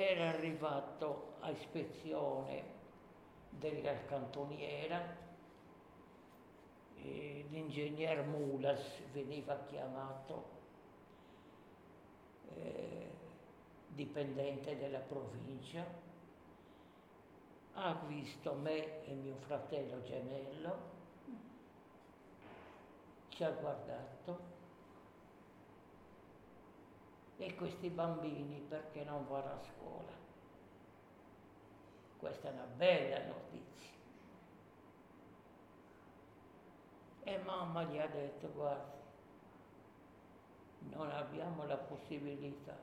era arrivato a ispezione della cantoniera, l'ingegner Mulas veniva chiamato, dipendente della provincia, ha visto me e mio fratello gemello, ci ha guardato: e questi bambini perché non vanno a scuola? Questa è una bella notizia. E mamma gli ha detto: guardi, non abbiamo la possibilità,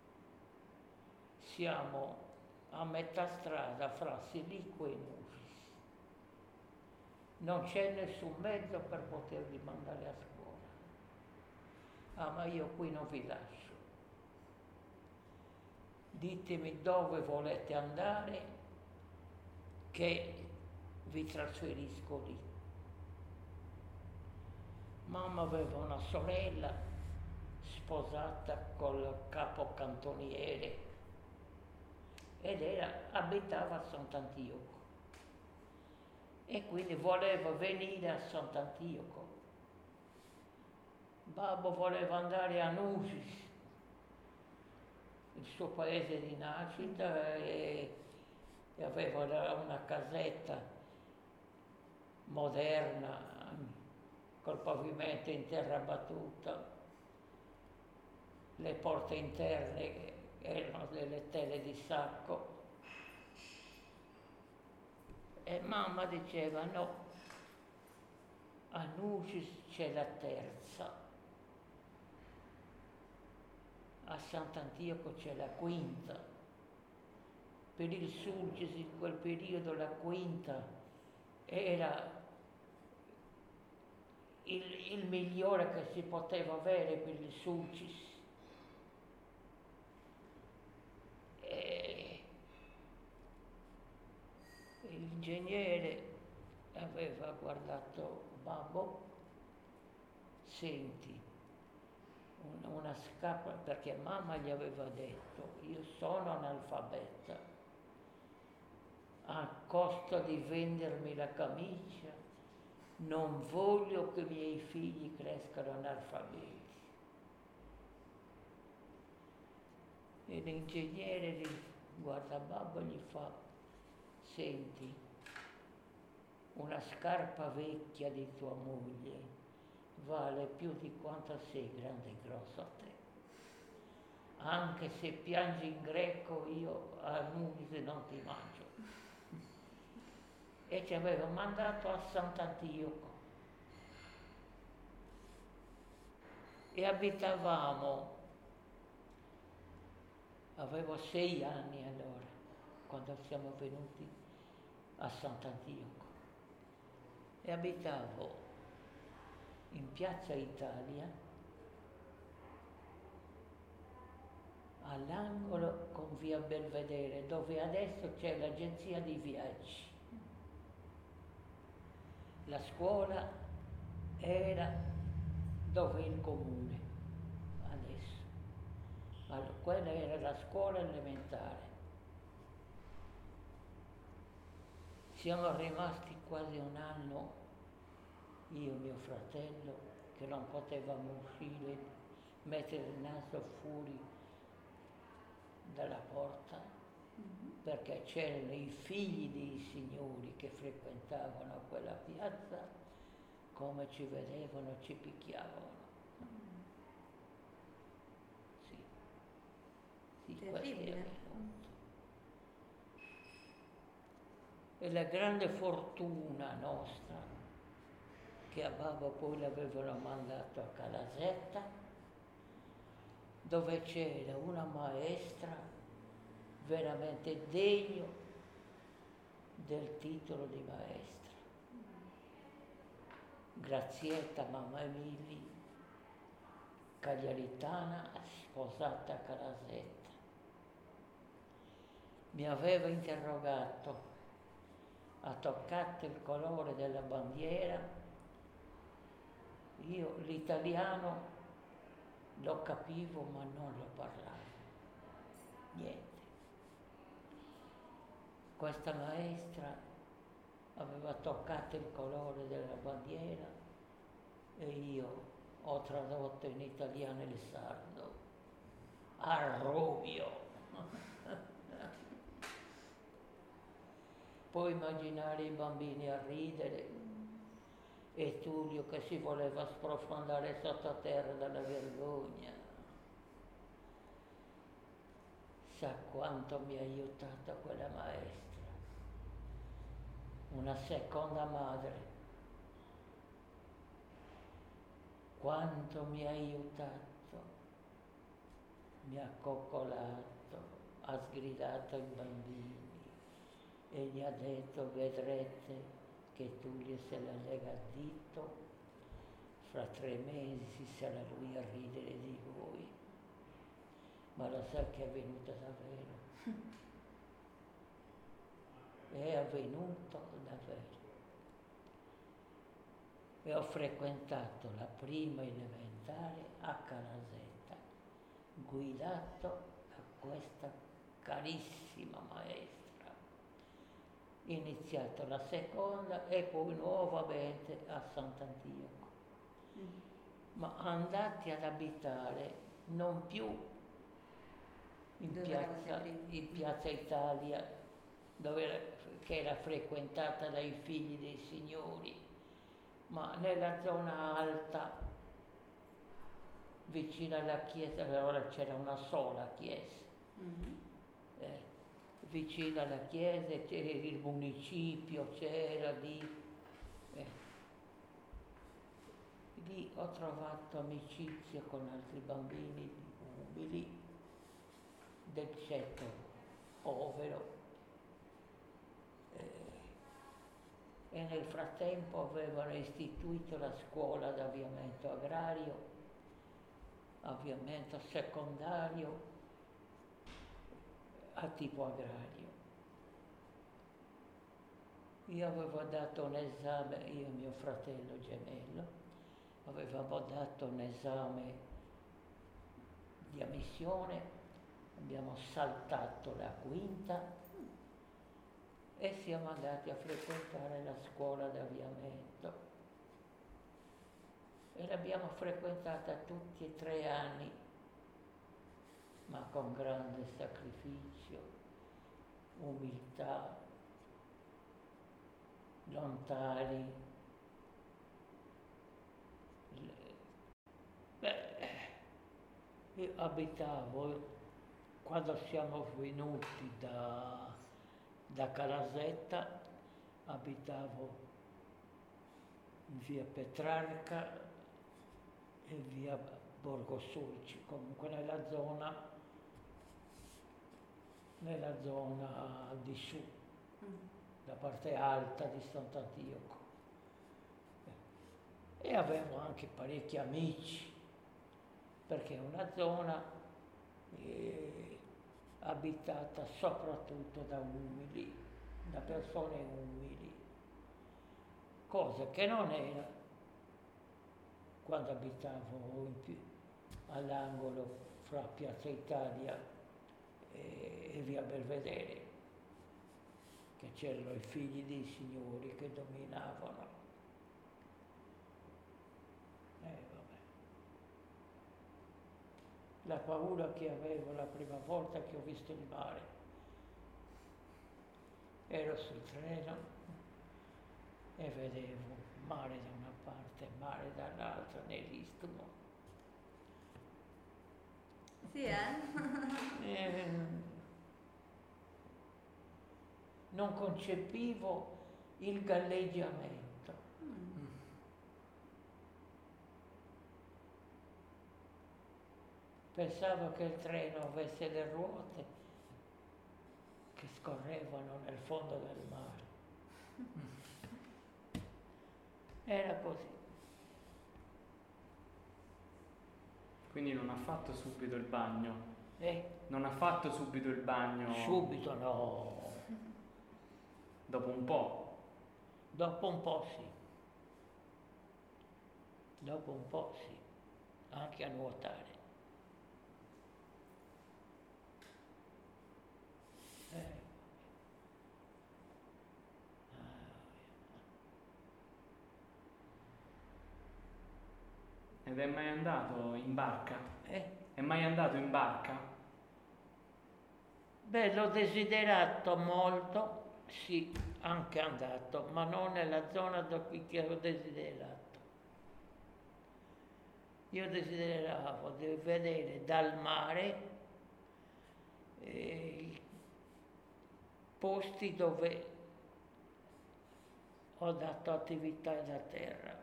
siamo a metà strada fra Silico e Nusis, non c'è nessun mezzo per poterli mandare a scuola. Ah, ma io qui non vi lascio. Ditemi dove volete andare che vi trasferisco lì. Mamma aveva una sorella sposata col capocantoniere ed abitava a Sant'Antioco e quindi voleva venire a Sant'Antioco. Babbo voleva andare a Nusis, il suo paese di nascita, e aveva una casetta moderna col pavimento in terra battuta, le porte interne erano delle tele di sacco, e mamma diceva: no, a Nusis c'è la terza, a Sant'Antioco c'è la quinta. Per il Sulcis in quel periodo la quinta era il migliore che si poteva avere per il Sulcis. E l'ingegnere aveva guardato babbo: senti, una scarpa, perché mamma gli aveva detto: io sono analfabeta, a costo di vendermi la camicia non voglio che i miei figli crescano analfabeti. E l'ingegnere guarda babbo e gli fa: senti, una scarpa vecchia di tua moglie vale più di quanto sei grande e grosso a te. Anche se piangi in greco, io a Nuisi non ti mangio. E ci aveva mandato a Sant'Antioco e abitavamo, avevo 6 anni allora quando siamo venuti a Sant'Antioco, e abitavo in Piazza Italia, all'angolo con via Belvedere, dove adesso c'è l'agenzia di viaggi. La scuola era dove è il comune adesso. Allora, quella era la scuola elementare. Siamo rimasti quasi un anno, io e mio fratello, che non potevamo uscire, mettere il naso fuori dalla porta, perché c'erano i figli dei signori che frequentavano quella piazza, come ci vedevano ci picchiavano. Sì, questo è avvenuto. E la grande fortuna nostra, che a babbo poi l'avevano mandato a Calasetta, dove c'era una maestra veramente degno del titolo di maestra, Grazietta mamma Emili, cagliaritana, sposata a Calasetta. Mi aveva interrogato: ha toccato il colore della bandiera? Io l'italiano lo capivo ma non lo parlavo, niente. questa maestra aveva toccato il colore della bandiera e io ho tradotto in italiano il sardo, arrubio. Puoi immaginare i bambini a ridere e Tullio che si voleva sprofondare sottoterra dalla vergogna. Sa quanto mi ha aiutato quella maestra, una seconda madre, quanto mi ha aiutato, mi ha coccolato, ha sgridato i bambini e gli ha detto: vedrete che Tullio se la lega a dito, fra 3 mesi sarà lui a ridere di voi. Ma lo sa che è avvenuto davvero? È avvenuto davvero. E ho frequentato la prima elementare a Calasetta, guidato da questa carissima maestra. Iniziato la seconda e poi nuovamente a Sant'Antioco. Ma andati ad abitare non più in piazza Italia, che era frequentata dai figli dei signori, ma nella zona alta, vicino alla chiesa. Allora c'era una sola chiesa. Vicino alla chiesa c'era il municipio, c'era lì. Lì ho trovato amicizia con altri bambini umili, del ceto povero, e nel frattempo avevano istituito la scuola d'avviamento agrario, avviamento secondario a tipo agrario. Io avevo dato un esame, io e mio fratello gemello, avevamo dato un esame di ammissione, abbiamo saltato la quinta e siamo andati a frequentare la scuola d'avviamento. E l'abbiamo frequentata tutti e 3 anni, ma con grande sacrificio, umiltà, lontani. Io abitavo, quando siamo venuti da Calasetta, abitavo in via Petrarca e via Borgo Sulci, comunque nella zona di su, la parte alta di Sant'Antioco. E avevo anche parecchi amici, perché è una zona abitata soprattutto da umili, da persone umili, cosa che non era quando abitavo all'angolo fra Piazza Italia e via Belvedere, che c'erano i figli dei signori che dominavano. La paura che avevo la prima volta che ho visto il mare, ero sul treno e vedevo mare da una parte, mare dall'altra, nell'Istmo. Sì, Non concepivo il galleggiamento. Pensavo che il treno avesse le ruote che scorrevano nel fondo del mare. Era così. Quindi non ha fatto subito il bagno? Non ha fatto subito il bagno? Subito no. Dopo un po'? Dopo un po' sì. Dopo un po' sì. Anche a nuotare. Ed è mai andato in barca? Eh? È mai andato in barca? Beh, l'ho desiderato molto, sì, anche andato, ma non nella zona da cui che ho desiderato. Io desideravo di vedere dal mare i posti dove ho dato attività da terra.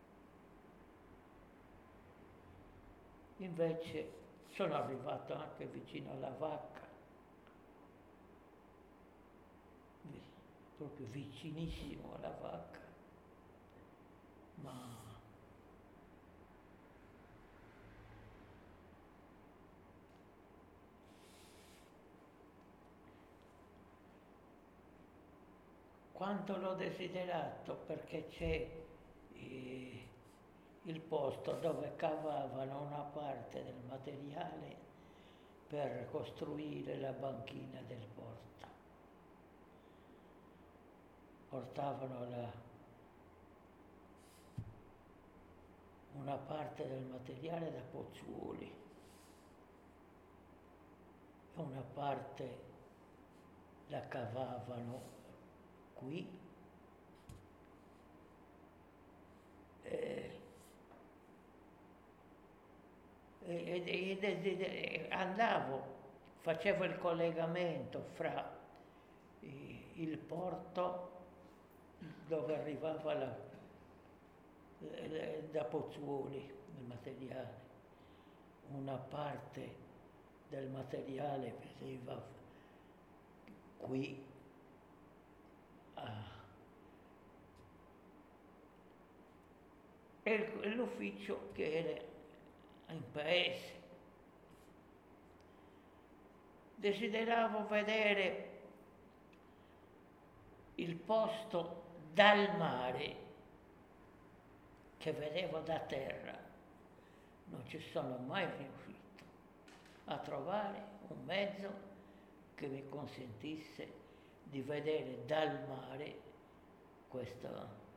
Invece sono arrivato anche vicino alla vacca, proprio vicinissimo alla vacca, ma quanto l'ho desiderato, perché c'è il posto dove cavavano una parte del materiale per costruire la banchina del porto. Portavano una parte del materiale da Pozzuoli e una parte la cavavano qui andavo, facevo il collegamento fra il porto dove arrivava da Pozzuoli il materiale, una parte del materiale vedeva qui e l'ufficio che era in paese. Desideravo vedere il posto dal mare che vedevo da terra. Non ci sono mai riuscito a trovare un mezzo che mi consentisse di vedere dal mare questo